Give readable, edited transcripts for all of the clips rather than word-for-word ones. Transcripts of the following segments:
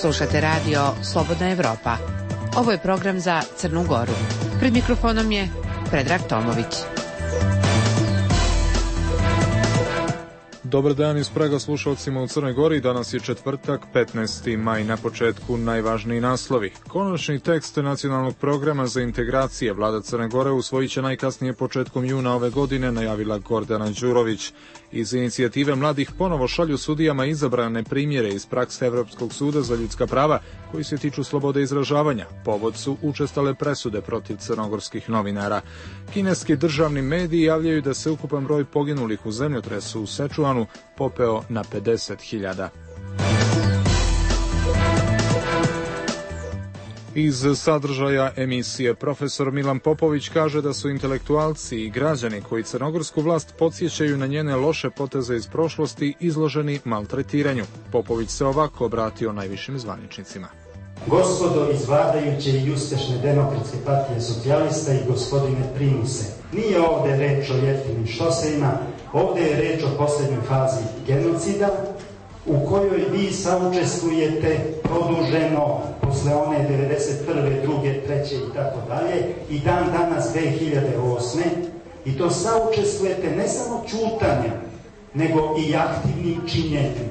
Slušate radio Slobodna Evropa. Ovo je program za Crnu Goru. Pred mikrofonom je Predrag Tomović. Dobar dan iz Praga slušalcima u Crnoj Gori. Danas je četvrtak, 15. maj. Na početku najvažniji naslovi. Konačni tekst nacionalnog programa za integracije vlada Crne Gore usvojit će najkasnije početkom juna ove godine, najavila Gordana Đurović. Iz inicijative mladih ponovo šalju sudijama izabrane primjere iz prakse Evropskog suda za ljudska prava koji se tiču slobode izražavanja. Povod su učestale presude protiv crnogorskih novinara. Kineski državni mediji javljaju da se ukupan broj poginulih u zemljotresu u Sečuanu popeo na 50.000. Iz sadržaja emisije profesor Milan Popović kaže da su intelektualci i građani koji crnogorsku vlast podsjećaju na njene loše poteze iz prošlosti izloženi maltretiranju. Popović se ovako obratio najvišim zvaničnicima. Gospodo iz vladajuće i uspešne Demokratske partije socijalista i gospodine Primuse, nije ovde reč o jeftinim štosevima, ovde je reč o poslednjoj fazi genocida, u kojoj vi saučestvujete produženo posle one 91. 2. 3. i tako dalje i dan danas 2008. I to saučestvujete ne samo ćutanjem, nego i aktivnim činjenjem.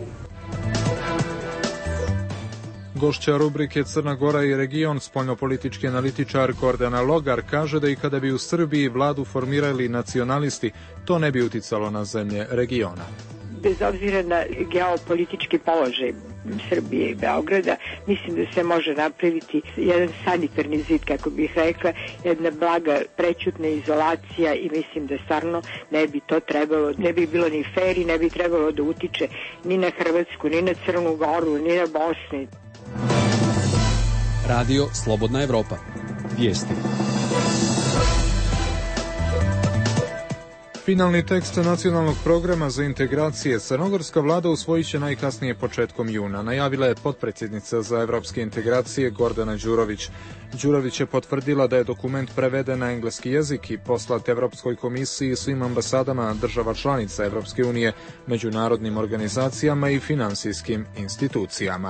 Gošća rubrike Crna Gora i region, spoljnopolitički analitičar Gordana Logar, kaže da i kada bi u Srbiji vladu formirali nacionalisti, to ne bi uticalo na zemlje regiona. Bez obzira na geopolitički položaj Srbije i Beograda, mislim da se može napraviti jedan sanitarni zid, kako bih rekla, jedna blaga prećutna izolacija i mislim da stvarno ne bi to trebalo, ne bi bilo ni fer i ne bi trebalo da utiče ni na Hrvatsku, ni na Crnu Goru, ni na Bosni. Radio Slobodna Evropa. Vijesti. Finalni tekst nacionalnog programa za integracije crnogorska vlada usvojit će najkasnije početkom juna, najavila je potpredsjednica za evropske integracije Gordana Đurović. Đurović je potvrdila da je dokument preveden na engleski jezik i poslat Evropskoj komisiji i svim ambasadama država članica Evropske unije, međunarodnim organizacijama i finansijskim institucijama.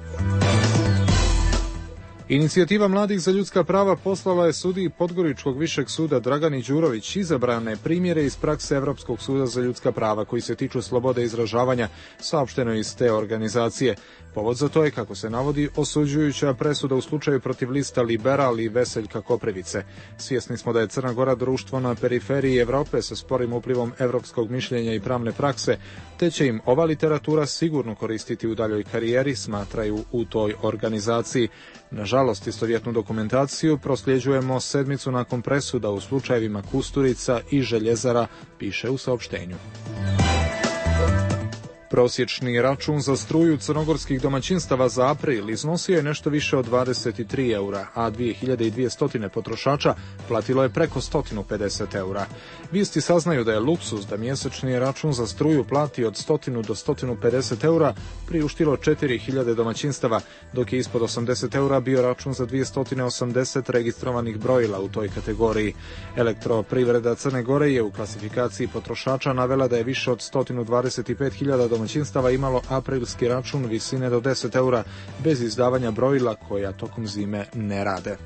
Inicijativa mladih za ljudska prava poslala je sudiji Podgoričkog višeg suda Dragani Đurović izabrane primjere iz prakse Evropskog suda za ljudska prava koji se tiču slobode izražavanja, saopšteno iz te organizacije. Povod za to je, kako se navodi, osuđujuća presuda u slučaju protiv lista Liberal i Veseljka Koprivice. Svjesni smo da je Crna Gora društvo na periferiji Evrope sa sporim uplivom evropskog mišljenja i pravne prakse, te će im ova literatura sigurno koristiti u daljoj karijeri, smatraju u toj organizaciji. Nažalost, istovjetnu dokumentaciju prosljeđujemo sedmicu nakon presuda u slučajevima Kusturica i Željezara, piše u saopštenju. Prosječni račun za struju crnogorskih domaćinstava za april iznosio je nešto više od 23 eura, a 2200 potrošača platilo je preko 150 eura. Vijesti saznaju da je luksuz da mjesečni račun za struju plati od 100 do 150 eura priuštilo 4000 domaćinstava, dok je ispod 80 eura bio račun za 280 registrovanih brojila u toj kategoriji. Elektroprivreda Crne Gore je u klasifikaciji potrošača navela da je više od 125.000 domaćinstava imalo aprilski račun visine do 10 eura bez izdavanja brojila koja tokom zime ne rade.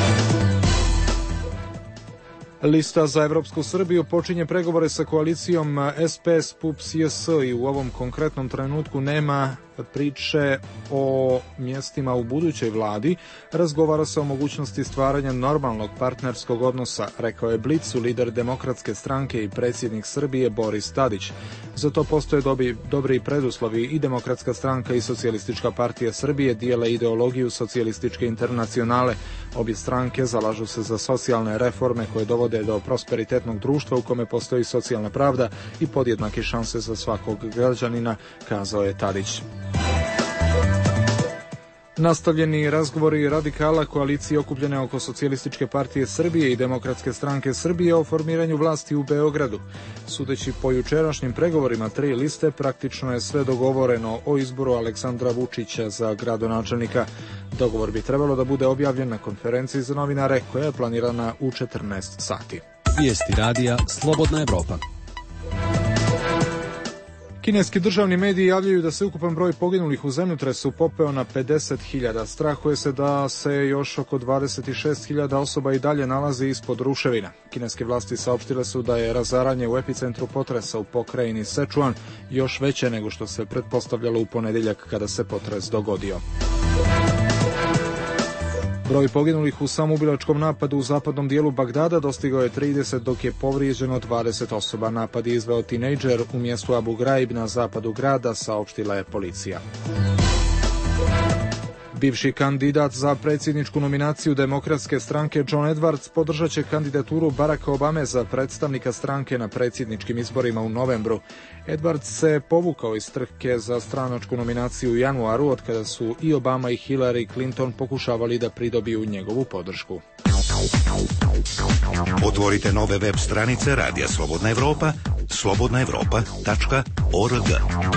Lista za Evropsku Srbiju počinje pregovore sa koalicijom SPS, PUPS, JS i u ovom konkretnom trenutku nema priče o mjestima u budućoj vladi. Razgovara se o mogućnosti stvaranja normalnog partnerskog odnosa, rekao je Blicu lider Demokratske stranke i predsjednik Srbije Boris Tadić. Za to postoje dobri preduslovi i Demokratska stranka i Socijalistička partija Srbije dijele ideologiju socijalističke internacionale. Obje stranke zalažu se za socijalne reforme koje dovode do prosperitetnog društva u kome postoji socijalna pravda i podjednake šanse za svakog građanina, kazao je Tadić. Nastavljeni razgovori radikala koalicije okupljene oko Socijalističke partije Srbije i Demokratske stranke Srbije o formiranju vlasti u Beogradu. Sudeći po jučerašnjim pregovorima tri liste, praktično je sve dogovoreno o izboru Aleksandra Vučića za gradonačelnika. Dogovor bi trebalo da bude objavljen na konferenciji za novinare koja je planirana u 14 sati. Vijesti radija Slobodna Evropa. Kineski državni mediji javljaju da se ukupan broj poginulih u zemljotresu popeo na 50.000. Strahuje se da se još oko 26.000 osoba i dalje nalazi ispod ruševina. Kineske vlasti saopštile su da je razaranje u epicentru potresa u pokrajini Sichuan još veće nego što se pretpostavljalo u ponedjeljak kada se potres dogodio. Broj poginulih u samoubilačkom napadu u zapadnom dijelu Bagdada dostigao je 30, dok je povrijeđeno 20 osoba. Napad je izveo tinejdžer u mjestu Abu Ghraib na zapadu grada, saopštila je policija. Bivši kandidat za predsjedničku nominaciju Demokratske stranke John Edwards podržat će kandidaturu Baracka Obame za predstavnika stranke na predsjedničkim izborima u novembru. Edwards se povukao iz trke za stranačku nominaciju u januaru, od kada su i Obama i Hillary Clinton pokušavali da pridobiju njegovu podršku. Otvorite nove web stranice Radija Slobodna Evropa, slobodnaevropa.org.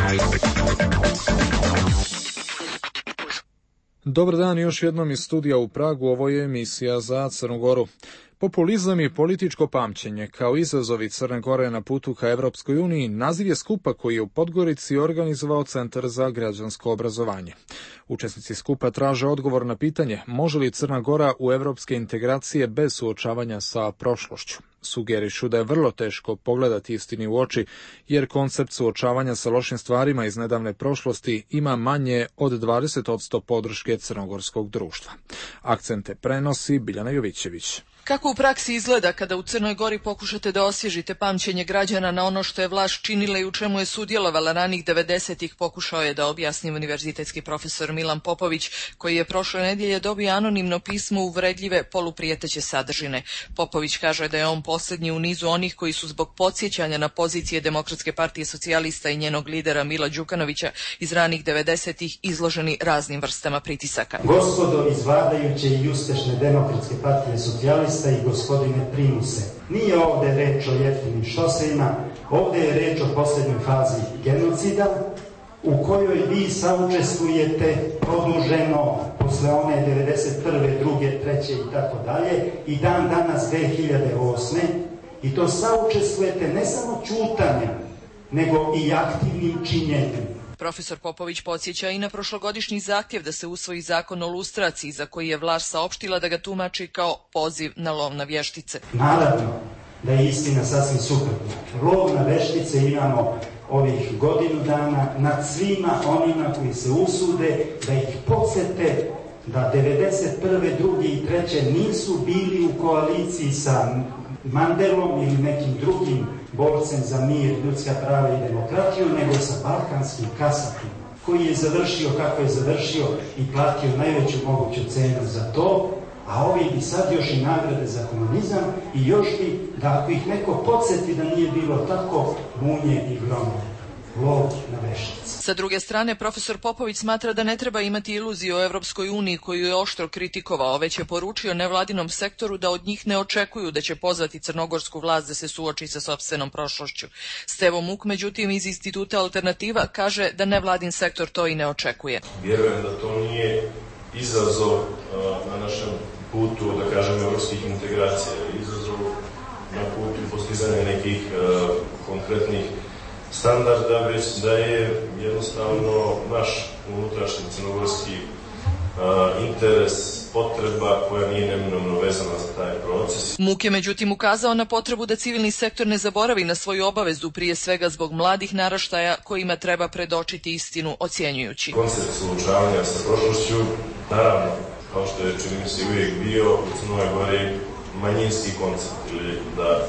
Dobar dan još jednom iz studija u Pragu, ovo je emisija za Crnu Goru. Populizam i političko pamćenje kao izazovi Crne Gore na putu ka Evropskoj uniji naziv je skupa koji je u Podgorici organizovao Centar za građansko obrazovanje. Učesnici skupa traže odgovor na pitanje može li Crna Gora u evropske integracije bez suočavanja sa prošlošću. Sugerišu da je vrlo teško pogledati istini u oči, jer koncept suočavanja sa lošim stvarima iz nedavne prošlosti ima manje od 20% podrške crnogorskog društva. Akcente prenosi Biljana Jovićević. Kako u praksi izgleda kada u Crnoj Gori pokušate da osvježite pamćenje građana na ono što je vlast činila i u čemu je sudjelovala ranih 90-ih, pokušao je da objasni univerzitetski profesor Milan Popović, koji je prošle nedjelje dobio anonimno pismo uvredljive poluprijeteće sadržine. Popović kaže da je on posljednji u nizu onih koji su zbog podsjećanja na pozicije Demokratske partije socijalista i njenog lidera Mila Đukanovića iz ranih 90-ih izloženi raznim vrstama pritisaka. Gospodo iz vladajuće i uspješne Demokratske partije socijalista i gospodine Primuse, nije ovdje reč o jeftinim šosejima, ovdje je reč o posljednjoj fazi genocida u kojoj vi saučestvujete produženo posle one 91. 2. 3. i tako dalje i dan danas 2008. i to saučestvujete ne samo ćutanjem, nego i aktivnim činjenjem. Profesor Popović podsjeća i na prošlogodišnji zahtjev da se usvoji zakon o lustraciji, za koji je vlast saopštila da ga tumači kao poziv na lov na vještice. Naravno da je istina sasvim suprotna. Lov na vještice imamo ovih godinu dana nad svima onima koji se usude da ih podsjete da 91. 2. i 3. nisu bili u koaliciji sa Mandelom ili nekim drugim borcem za mir, ljudska prava i demokratiju, nego sa balkanskim kasapima, koji je završio kako je završio i platio najveću moguću cenu za to, a ovi bi sad još i nagrade za komunizam i još bi, da ako ih neko podsjeti da nije bilo tako, munje i gromove. Lov na veštice. Sa druge strane, profesor Popović smatra da ne treba imati iluziju o Evropskoj uniji, koju je oštro kritikovao, već je poručio nevladinom sektoru da od njih ne očekuju da će pozvati crnogorsku vlast da se suoči sa sopstvenom prošlošću. Stevo Muk, međutim, iz instituta Alternativa, kaže da nevladin sektor to i ne očekuje. Vjerujem da to nije izazov na našem putu, da kažem, evropskih integracija, izazov na putu postizanja nekih konkretnih standarda, već da je jednostavno naš unutrašnji crnogorski interes, potreba koja nije neminovno vezana za taj proces. Muk je međutim ukazao na potrebu da civilni sektor ne zaboravi na svoju obavezu, prije svega zbog mladih naraštaja kojima treba predočiti istinu, ocjenjujući. Koncept suočavanja sa prošlošću, naravno, kao što je čini mi se uvijek bio u Crnoj Gori, manjinski koncept, ili da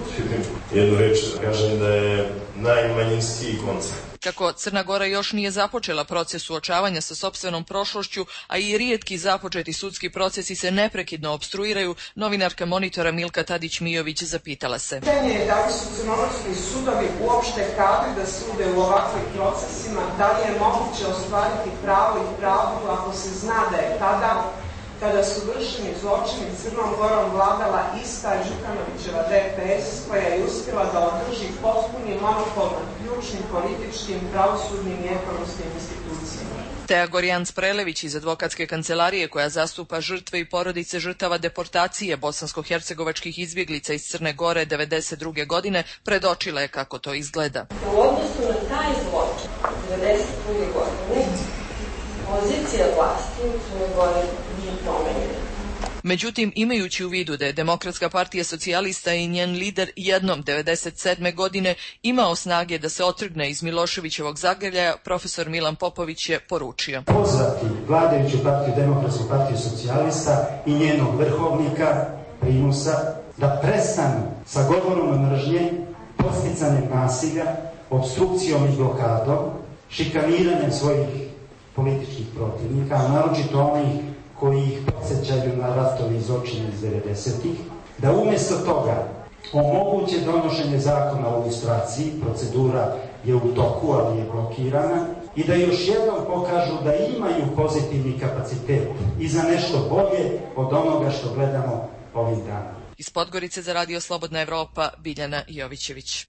jednu reč kažem da je najmanjinski koncept. Kako Crna Gora još nije započela proces suočavanja sa sopstvenom prošlošću, a i rijetki započeti sudski procesi se neprekidno opstruiraju, novinarka Monitora Milka Tadić-Mijović zapitala se. Pitanje je da li su crnogorski sudovi uopšte kadri da sude u ovakvim procesima, da li je moguće ostvariti pravo i pravdu ako se zna da je tada, kada su vršeni zločini Crnom Gorom vladala ista Đukanovićeva DPS, koja je uspjela da održi potpuni monopol nad ključnim političkim, pravosudnim i ekonomskim institucijama. Teja Gorjanc-Prelević iz advokatske kancelarije koja zastupa žrtve i porodice žrtava deportacije bosansko-hercegovačkih izbjeglica iz Crne Gore 1992. godine predočila je kako to izgleda. U odnosu na taj zločin 1992. godine pozicija vlasti u Crnoj Gori nije promenjena. Međutim, imajući u vidu da je Demokratska partija socijalista i njen lider jednom 1997. godine imao snage da se otrgne iz Miloševićevog zagrljaja, profesor Milan Popović je poručio. Pozvati vladajuću partiju Demokratsku partiju socijalista i njenog vrhovnika Primusa da prestanu sa govorom mržnje, podsticanjem nasilja, obstrukcijom i blokadom, šikaniranjem svojih političkih protivnika, a naročito onih koji ih podsjećaju na ratovi i zločine iz 90-ih, da umjesto toga omoguće donošenje zakona o lustraciji, procedura je u toku, ali je blokirana, i da još jednom pokažu da imaju pozitivni kapacitet i za nešto bolje od onoga što gledamo ovih dana. Iz Podgorice za Radio Slobodna Evropa, Biljana Jovićević.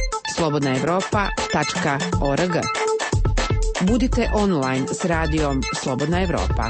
slobodnaevropa.org. Budite online s radijom Slobodna Evropa.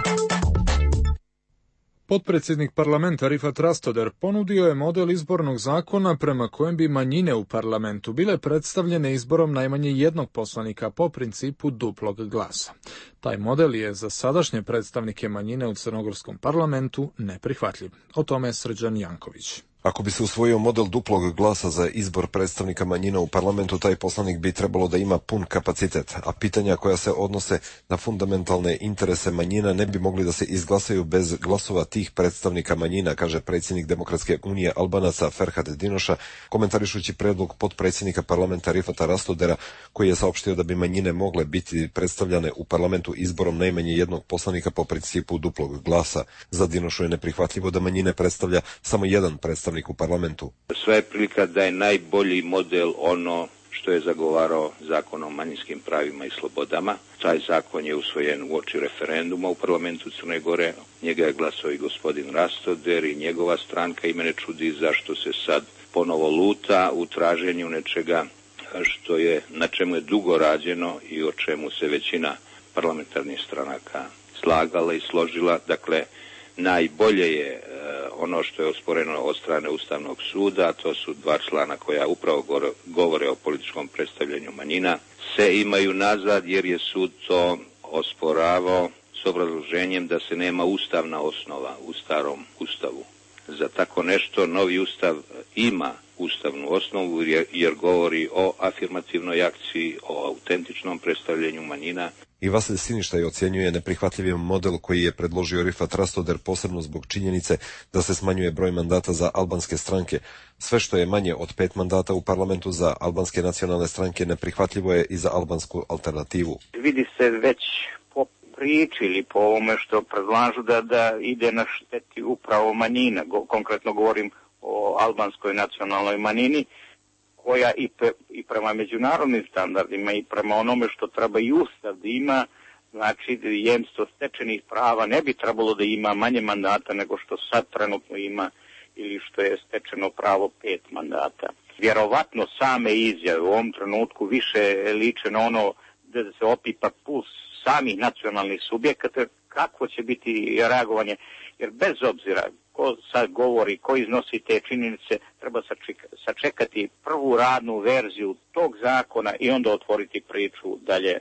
Potpredsjednik parlamenta Rifat Rastoder ponudio je model izbornog zakona prema kojem bi manjine u parlamentu bile predstavljene izborom najmanje jednog poslanika po principu duplog glasa. Taj model je za sadašnje predstavnike manjine u crnogorskom parlamentu neprihvatljiv. O tome je Srđan Janković. Ako bi se usvojio model duplog glasa za izbor predstavnika manjina u parlamentu, taj poslanik bi trebalo da ima pun kapacitet, a pitanja koja se odnose na fundamentalne interese manjina ne bi mogli da se izglasaju bez glasova tih predstavnika manjina, kaže predsjednik Demokratske unije Albanaca Ferhat Dinoša, komentarišući predlog potpredsjednika parlamenta Rifata Rastodera, koji je saopštio da bi manjine mogle biti predstavljane u parlamentu izborom najmanje jednog poslanika po principu duplog glasa. Za Dinošu je neprihvatljivo da manjine predstavlja samo jedan predstavnik u parlamentu. Sve je prilika da je najbolji model ono što je zagovarao Zakon o manjinskim pravima i slobodama. Taj zakon je usvojen uoči referenduma u parlamentu Crne Gore. Njega je glasao i gospodin Rastoder i njegova stranka i mene čudi zašto se sad ponovo luta u traženju nečega što je, na čemu je dugo rađeno i o čemu se većina parlamentarnih stranaka slagala i složila. Dakle, najbolje je ono što je osporeno od strane Ustavnog suda, to su dva člana koja upravo govore o političkom predstavljanju manjina, se imaju nazad jer je sud to osporavao s obrazloženjem da se nema ustavna osnova u starom Ustavu. Za tako nešto novi Ustav ima ustavnu osnovu jer govori o afirmativnoj akciji, o autentičnom predstavljanju manjina. I Vasilij Siništaj ocjenjuje neprihvatljivim model koji je predložio Rifat Rastoder posebno zbog činjenice da se smanjuje broj mandata za albanske stranke. Sve što je manje od 5 mandata u parlamentu za albanske nacionalne stranke neprihvatljivo je i za albansku alternativu. Vidi se već po priči ili po ovome što predlažu da ide na šteti upravo manjina. Konkretno govorim o albanskoj nacionalnoj manjini, koja i prema međunarodnim standardima i prema onome što treba i Ustav da ima, znači jemstvo stečenih prava ne bi trebalo da ima manje mandata nego što sad trenutno ima ili što je stečeno pravo 5 mandata. Vjerovatno same izjave u ovom trenutku više liče na ono da se opipa puls samih nacionalnih subjekata, kako će biti reagovanje, jer bez obzira ko sad govori, ko iznosi te činjenice, treba sačekati prvu radnu verziju tog zakona i onda otvoriti priču dalje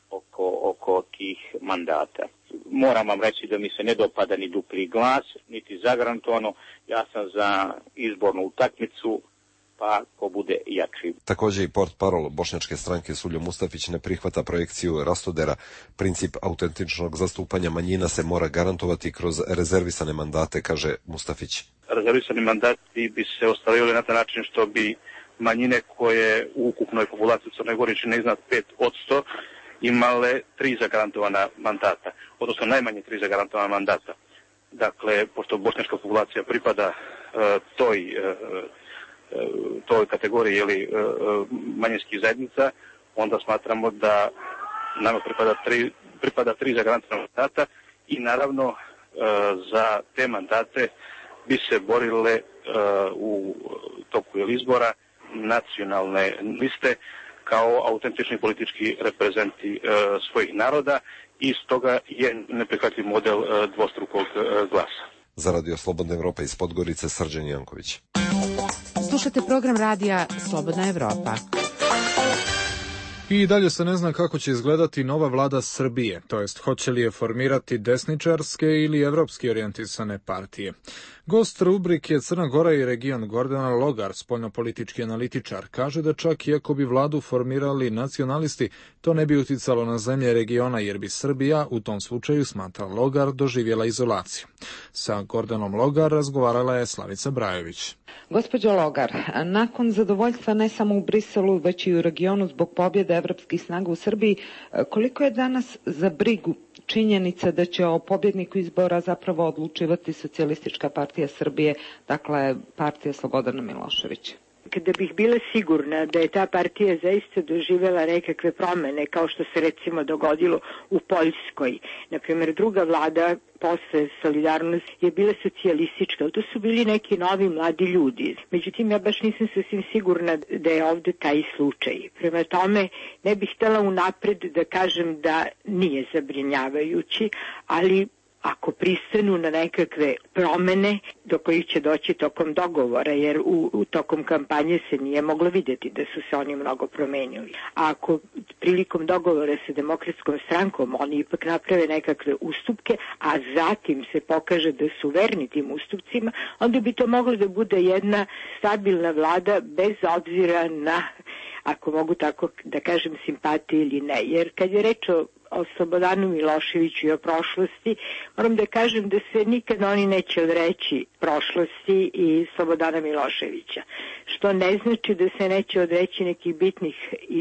oko tih mandata. Moram vam reći da mi se ne dopada ni dupli glas, niti zagarantovano. Ja sam za izbornu utakmicu, pa ko bude jači. Također i portparol bošnjačke stranke Suljo Mustafić ne prihvata projekciju Rastodera. Princip autentičnog zastupanja manjina se mora garantovati kroz rezervisane mandate, kaže Mustafić. Rezervisani mandati bi se ostvarili na taj način što bi manjine koje u ukupnoj populaciji Crne Gore čine iznad 5% imale 3 zagarantovana mandata, odnosno najmanje 3 zagarantovana mandata. Dakle, pošto bošnjačka populacija pripada toj kategoriji manjinskih zajednica, onda smatramo da nama pripada 3 zagarantovana mandata i naravno za te mandate bi se borile u toku izbora nacionalne liste kao autentični politički reprezenti svojih naroda i stoga je neprihvatljiv model dvostrukog glasa. Za Radio Slobodna Evropa iz Podgorice, Srđan Janković. Slušate program radija Slobodna Evropa. I dalje se ne zna kako će izgledati nova vlada Srbije, to jest hoće li je formirati desničarske ili evropski orijentisane partije. Gost rubrike je Crna Gora i region. Gordana Logar, spoljnopolitički analitičar, kaže da čak i ako bi vladu formirali nacionalisti, to ne bi uticalo na zemlje regiona jer bi Srbija u tom slučaju, smatra Logar, doživjela izolaciju. Sa Gordanom Logar razgovarala je Slavica Brajović. Gospođo Logar, nakon zadovoljstva ne samo u Briselu, već i u regionu zbog pobjede evropskih snaga u Srbiji, koliko je danas za brigu činjenica da će o pobjedniku izbora zapravo odlučivati Socijalistička partija Srbije, dakle partija Slobodana Miloševića? Kada bih bila sigurna da je ta partija zaista doživjela nekakve promene, kao što se recimo dogodilo u Poljskoj. Naprimjer, druga vlada posle Solidarnosti je bila socijalistička, ali to su bili neki novi mladi ljudi. Međutim, ja baš nisam sasvim sigurna da je ovde taj slučaj. Prema tome, ne bih htjela unapred da kažem da nije zabrinjavajući, ali ako pristanu na nekakve promene do kojih će doći tokom dogovora, jer u tokom kampanje se nije moglo vidjeti da su se oni mnogo promenili. A ako prilikom dogovora sa Demokratskom strankom oni ipak naprave nekakve ustupke, a zatim se pokaže da su verni tim ustupcima, onda bi to moglo da bude jedna stabilna vlada bez obzira na, ako mogu tako da kažem, simpatije ili ne. Jer kad je reč o Slobodanu Miloševiću i o prošlosti, moram da kažem da se nikada oni neće odreći prošlosti i Slobodana Miloševića, što ne znači da se neće odreći nekih bitnih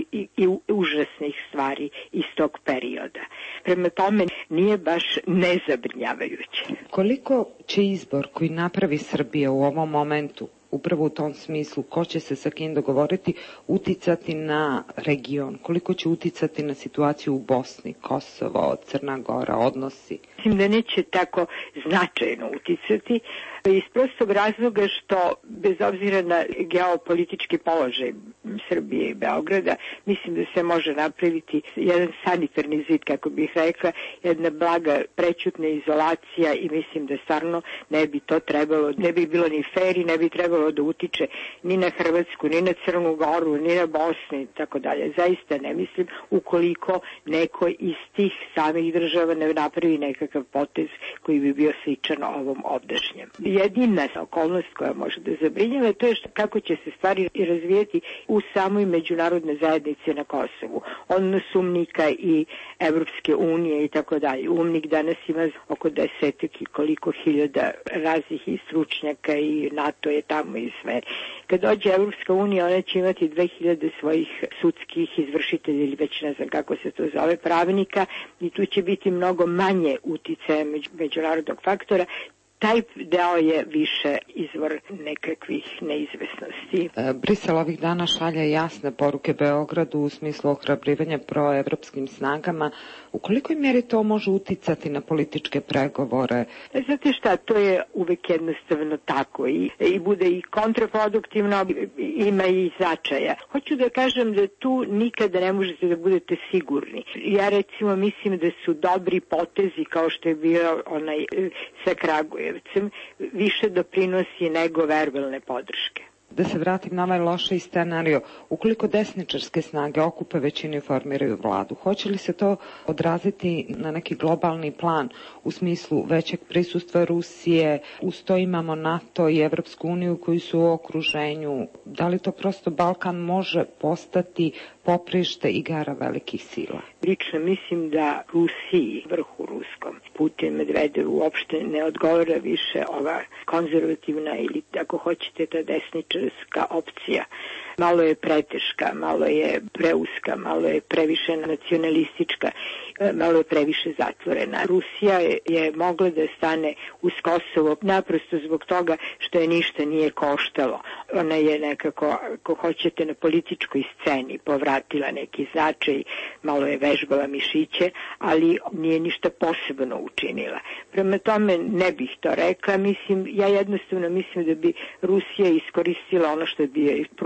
i užasnih stvari iz tog perioda. Prema tome nije baš nezabrinjavajuće. Koliko će izbor koji napravi Srbija u ovom momentu, upravo u tom smislu, ko će se sa kim dogovoriti, uticati na region? Koliko će uticati na situaciju u Bosni, Kosovo, Crna Gora, odnosi? Mislim da neće tako značajno uticati, iz prostog razloga što, bez obzira na geopolitički položaj Srbije i Beograda, mislim da se može napraviti jedan sanitarni zid, kako bih rekla, jedna blaga prećutna izolacija i mislim da stvarno ne bi to trebalo, ne bi bilo ni fer i ne bi trebalo da utiče ni na Hrvatsku, ni na Crnu Goru, ni na Bosni i tako dalje. Zaista ne mislim, ukoliko neko iz tih samih država ne napravi nekakav potez koji bi bio sličan ovom ovdašnjem. Jedina okolnost koja može da zabrinjava to je kako će se stvari razvijeti u samoj međunarodnoj zajednici na Kosovu. Odnos UMNIK-a i Evropske unije i tako dalje. UMNIK danas ima oko 10 i koliko hiljada raznih i stručnjaka i NATO je tamo i sve. Kad dođe Evropska unija, ona će imati 2000 svojih sudskih izvršitelja ili već ne znam kako se to zove, pravnika, i tu će biti mnogo manje uticaja međunarodnog faktora. Taj deo je više izvor nekakvih neizvesnosti. Brisel ovih dana šalje jasne poruke Beogradu u smislu ohrabrivanja proevropskim snagama. U kolikoj mjeri to može uticati na političke pregovore? Znate šta, to je uvek jednostavno tako i bude i kontraproduktivno, ima i značaja. Hoću da kažem da tu nikada ne možete da budete sigurni. Ja recimo mislim da su dobri potezi kao što je bio onaj sa Kragujevcem više doprinosi nego verbalne podrške. Da se vratim na ovaj lošiji scenario, ukoliko desničarske snage okupe većinu i formiraju vladu, hoće li se to odraziti na neki globalni plan u smislu većeg prisustva Rusije, uz to imamo NATO i Evropsku uniju koji su u okruženju, da li to prosto Balkan može postati poprište igara velikih sila? Lično mislim da Rusiji, vrhu ruskom, Putin, Medvedev uopšte ne odgovara više ova konzervativna ili ako hoćete ta desničarska opcija. Malo je preteška, malo je preuska, malo je previše nacionalistička, malo je previše zatvorena. Rusija je mogla da stane uz Kosovo naprosto zbog toga što je ništa nije koštalo. Ona je nekako, ako hoćete, na političkoj sceni povratila neki značaj, malo je vežbala mišiće, ali nije ništa posebno učinila. Prema tome ne bih to rekla, ja jednostavno mislim da bi Rusija iskoristila ono što bi je pružila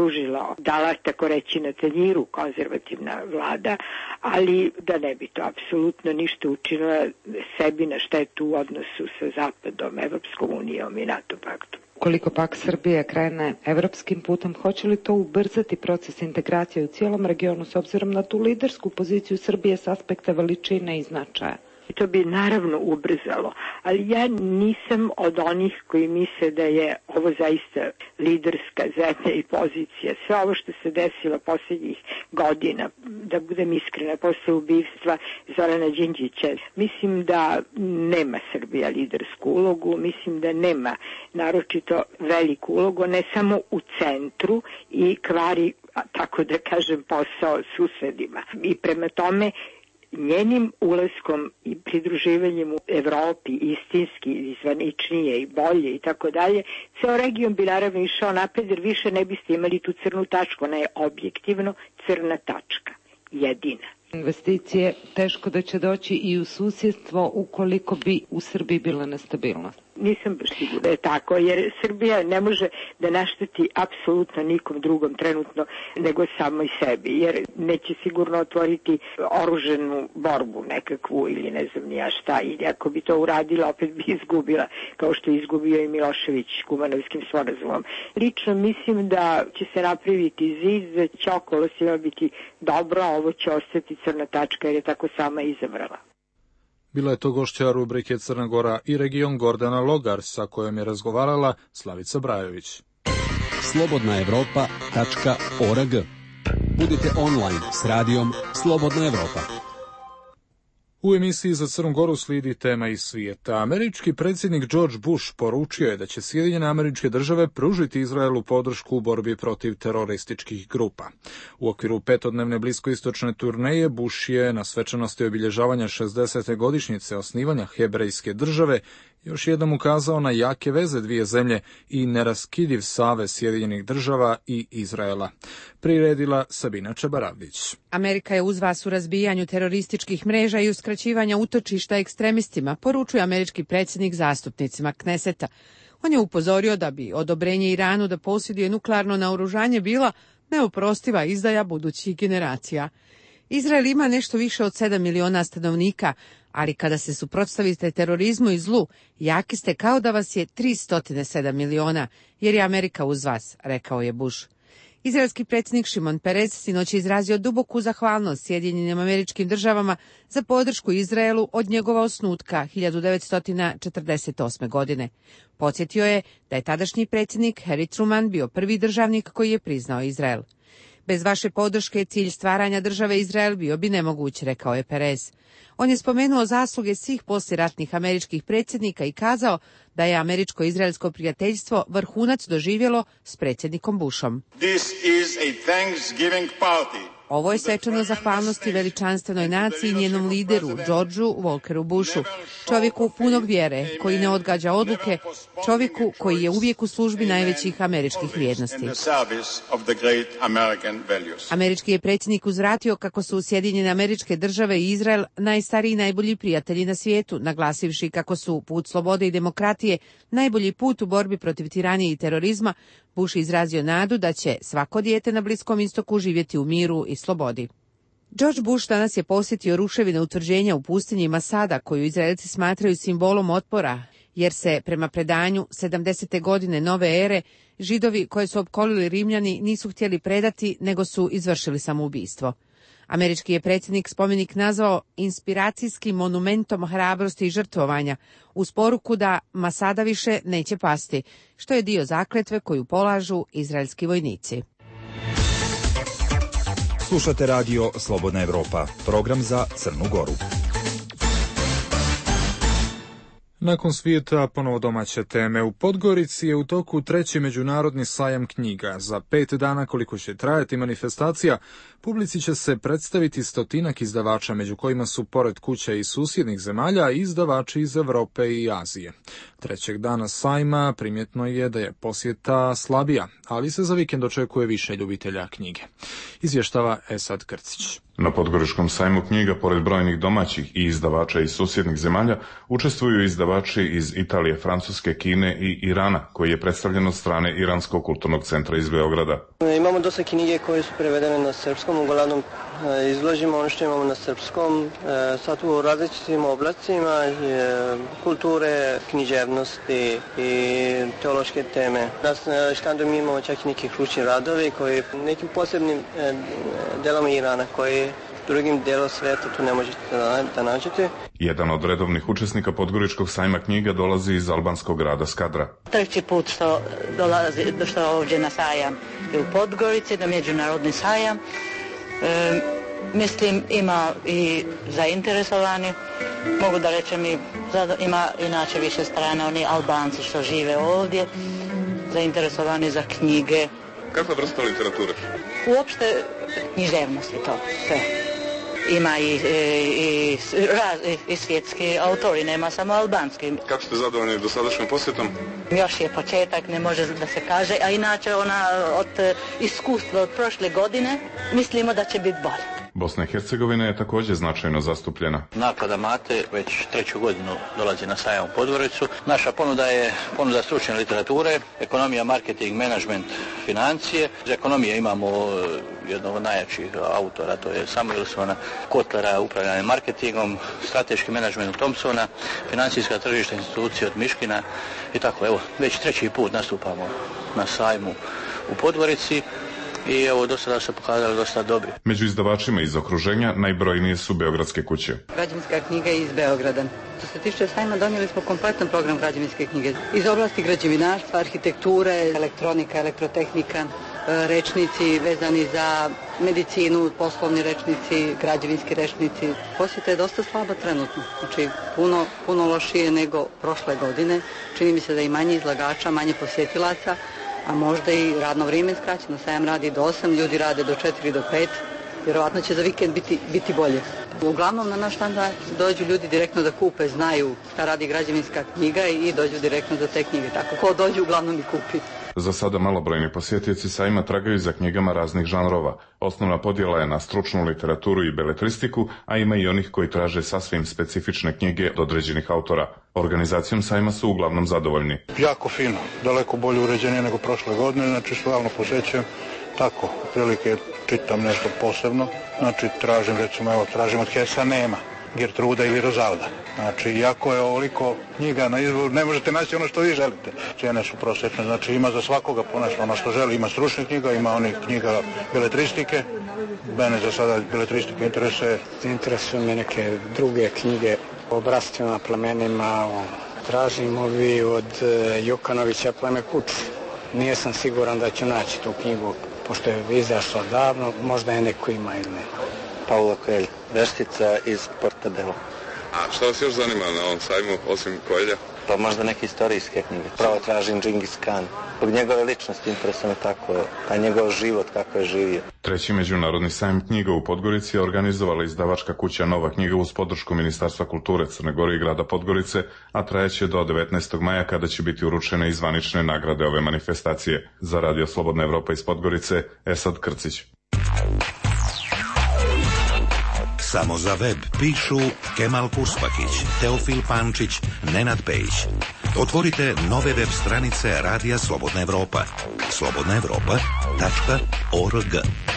malo dala, tako reći, na tanjiru konzervativna vlada, ali da ne bi to apsolutno ništa učinila sebi na štetu u odnosu sa Zapadom, Evropskom unijom i NATO paktom. Koliko pak Srbija krene evropskim putem, hoće li to ubrzati proces integracije u cijelom regionu s obzirom na tu lidersku poziciju Srbije s aspekta veličine i značaja? To bi naravno ubrzalo, ali ja nisam od onih koji misle da je ovo zaista liderska zemlja i pozicija. Sve ovo što se desilo posljednjih godina, da budem iskrena, posle ubistva Zorana Đinđića, mislim da nema Srbija lidersku ulogu, mislim da nema naročito veliku ulogu, ne samo u centru i kvari, tako da kažem, posao susedima. I prema tome, njenim ulaskom i pridruživanjem u Evropi istinski, izvaničnije i bolje i tako dalje, ceo region bi naravno išao napred jer više ne biste imali tu crnu tačku, ona je objektivno crna tačka, jedina. Investicije teško da će doći i u susjedstvo ukoliko bi u Srbiji bila nestabilnost. Nisam baš sigurna da je tako, jer Srbija ne može da našteti apsolutno nikom drugom trenutno nego samo i sebi, jer neće sigurno otvoriti oružanu borbu nekakvu ili ne znam ni ja šta, ili ako bi to uradila opet bi izgubila, kao što je izgubio i Milošević Kumanovskim sporazumom. Lično mislim da će se napraviti zid, da će okolo svima biti dobro, a ovo će ostati crna tačka jer je tako sama izabrala. Bila je to gošća rubrike Crna Gora i region Gordana Logar, sa kojom je razgovarala Slavica Brajović. slobodnaevropa.org. Budite online s radijom Slobodna Evropa. U emisiji za Crnu Goru slijedi tema iz svijeta. Američki predsjednik George Bush poručio je da će Sjedinjene Američke Države pružiti Izraelu podršku u borbi protiv terorističkih grupa. U okviru 5-dnevne bliskoistočne turneje Bush je na svečanosti obilježavanja 60. godišnjice osnivanja Hebrejske države još jednom ukazao na jake veze dvije zemlje i neraskidiv savez Sjedinjenih Država i Izraela. Priredila Sabina Čabaravdić. Amerika je uz vas u razbijanju terorističkih mreža i uskraćivanja utočišta ekstremistima, poručuje američki predsjednik zastupnicima Kneseta. On je upozorio da bi odobrenje Iranu da posjeduje nuklearno naoružanje bila neoprostiva izdaja budućih generacija. Izrael ima nešto više od 7 miliona stanovnika, ali kada se suprotstavite terorizmu i zlu, jaki ste kao da vas je 307 miliona, jer je Amerika uz vas, rekao je Bush. Izraelski predsjednik Šimon Perez sinoć je izrazio duboku zahvalnost Sjedinjenim Američkim Državama za podršku Izraelu od njegova osnutka 1948. godine. Podsjetio je da je tadašnji predsjednik Harry Truman bio prvi državnik koji je priznao Izrael. Bez vaše podrške cilj stvaranja države Izrael bio bi nemoguć, rekao je Perez. On je spomenuo zasluge svih poslijeratnih američkih predsjednika i kazao da je američko-izraelsko prijateljstvo vrhunac doživjelo s predsjednikom Bushom. This is a Thanksgiving party. Ovo je svečano zahvalnosti veličanstvenoj naciji i njenom lideru, Georgeu Walkeru Bushu, čovjeku punog vjere, koji ne odgađa odluke, čovjeku koji je uvijek u službi najvećih američkih vrijednosti. Američki je predsjednik uzvratio kako su Sjedinjene Američke Države i Izrael najstariji i najbolji prijatelji na svijetu, naglasivši kako su put slobode i demokratije najbolji put u borbi protiv tiranije i terorizma. Bush izrazio nadu da će svako dijete na Bliskom istoku živjeti u miru i slobodi. George Bush danas je posjetio ruševine utvrđenja u pustinji Masada, koju Izraelci smatraju simbolom otpora, jer se prema predanju 70. godine nove ere Židovi koje su opkolili Rimljani nisu htjeli predati, nego su izvršili samoubistvo. Američki je predsjednik spomenik nazvao inspiracijskim monumentom hrabrosti i žrtvovanja, uz poruku da Masada više neće pasti, što je dio zakletve koju polažu izraelski vojnici. Slušate radio Slobodna Evropa, program za Crnu Goru. Nakon svijeta ponovo domaće teme. U Podgorici je u toku 3. međunarodni sajam knjiga. Za 5 dana koliko će trajati manifestacija, publici će se predstaviti 100 izdavača, među kojima su pored kuća iz susjednih zemalja izdavači iz Europe i Azije. 3. dana sajma primjetno je da je posjeta slabija, ali se za vikend očekuje više ljubitelja knjige. Izvještava Esad Krcić. Na Podgoričkom sajmu knjiga, pored brojnih domaćih i izdavača iz susjednih zemalja, učestvuju izdavači iz Italije, Francuske, Kine i Irana, koji je predstavljen od strane Iranskog kulturnog centra iz Beograda. Imamo dosta knjige koje su prevedene na srpskom, uglavnom izložimo ono što imamo na srpskom, sad u različitim oblastima kulture, književnosti i teološke teme. Na štandu mi imamo čak i neki hručni radovi koji nekim posebnim delama Irana koji drugim delom sveta tu ne možete da nađete. Jedan od redovnih učesnika Podgoričkog sajma knjiga dolazi iz albanskog grada Skadra. Treći put što ovdje na sajam u Podgorici, na međunarodni sajam. Mislim ima i zainteresovani, mogu da rečem ima inače više strana, oni Albanci što žive ovdje, zainteresovani za knjige. Kakva vrsta literature? Uopšte književnosti to sve. Ima i svjetski autori, nema samo albanski. Kako ste zadovoljni dosadašnjom posjetom? Još je početak, ne može da se kaže, a inače ona od iskustva od prošle godine mislimo da će biti bolje. Bosna i Hercegovina je također značajno zastupljena. Naklada Mate već 3. godinu dolazi na sajam u Podgoricu. Naša ponuda je ponuda stručne literature, ekonomija, marketing, menadžment, financije. Za ekonomije imamo jednog od najjačih autora, to je Samuelsona, Kotlera, upravljanje marketingom, strateški menadžment od Thompsona, financijska tržišta institucije od Miškina i tako. Evo, već 3. put nastupamo na sajmu u Podgorici. I evo, do sada se pokazali dosta dobri. Među izdavačima iz okruženja najbrojnije su beogradske kuće. Građevinska knjiga iz Beograda. Što se tiče sajma, donijeli smo kompletan program građevinske knjige. Iz oblasti građevinarstva, arhitekture, elektronika, elektrotehnika, rečnici vezani za medicinu, poslovni rečnici, građevinski rečnici. Posjeta je dosta slaba trenutno. Znači, puno lošije nego prošle godine. Čini mi se da i manje izlagača, manje posjetilaca, a možda i radno vrijeme skraćeno. Sajam radi do 8, ljudi rade do 4 do 5. Vjerovatno će za vikend biti bolje. Uglavnom na naš stand dođu ljudi direktno da kupe, znaju šta radi građevinska knjiga i dođu direktno za te knjige. Tako ko dođe uglavnom i kupi. Za sada malobrojni posjetioci sajma tragaju za knjigama raznih žanrova. Osnovna podjela je na stručnu literaturu i beletristiku, a ima i onih koji traže sasvim specifične knjige od određenih autora. Organizacijom sajma su uglavnom zadovoljni. Jako fino, daleko bolje uređenije nego prošle godine, znači stalno posjećujem. Tako, prilike čitam nešto posebno, znači tražim od Hesa nema, Gertruda ili Rozalda. Znači, iako je ovoliko knjiga na izbor, ne možete naći ono što vi želite. Cijene su prosječne, znači ima za svakoga ponašno ono što želi, ima stručnih knjiga, ima onih knjiga beletristike. Mene za sada beletristike interesuju me neke druge knjige o obrastvima, plemenima, tražim ovi od Jokanovića Pleme kuće. Nije sam siguran da ću naći tu knjigu, pošto je izašla davno, možda je neko ima ili ne. Paulo Coelho, Veštica iz Portobello. A šta vas još zanima na ovom sajmu, osim Coelha? Pa možda neke istorijske knjige. Pravo tražim Džingis Khan. Zbog njegove ličnosti interesuje me tako, a njegov život kako je živio. Treći međunarodni sajam knjiga u Podgorici je organizovala izdavačka kuća Nova knjiga uz podršku Ministarstva kulture Crne Gore i grada Podgorice, a trajeće do 19. maja kada će biti uručene i zvanične nagrade ove manifestacije. Za Radio Slobodna Evropa iz Podgorice, Esad Krcić. Samo za web pišu Kemal Purspakić, Teofil Pančić, Nenad Pejić. Otvorite nove web stranice Radija Slobodna Evropa. slobodnaevropa.org.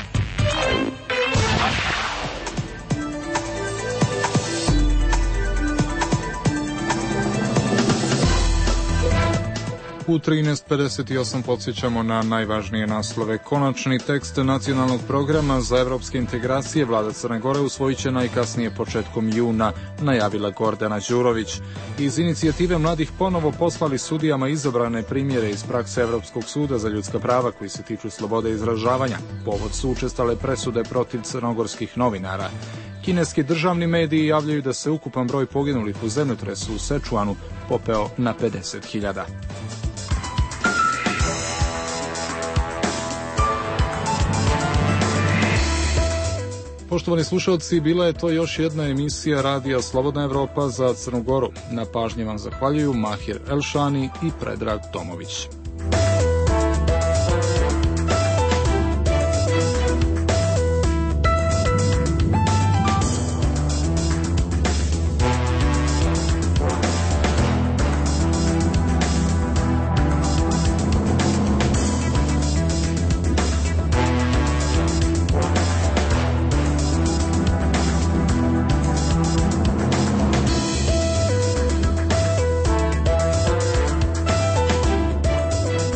U 13:58 podsjećamo na najvažnije naslove. Konačni tekst nacionalnog programa za evropske integracije vlada Crne Gore usvojit će najkasnije početkom juna, najavila Gordana Đurović. Iz inicijative mladih ponovo poslali sudijama izabrane primjere iz prakse Evropskog suda za ljudska prava koji se tiču slobode izražavanja. Povod su učestale presude protiv crnogorskih novinara. Kineski državni mediji javljaju da se ukupan broj poginulih u zemljotresu u Sečuanu popeo na 50.000. Poštovani slušalci, bila je to još jedna emisija Radija Slobodna Evropa za Crnu Goru. Na pažnji vam zahvaljuju Mahir Elšani i Predrag Tomović.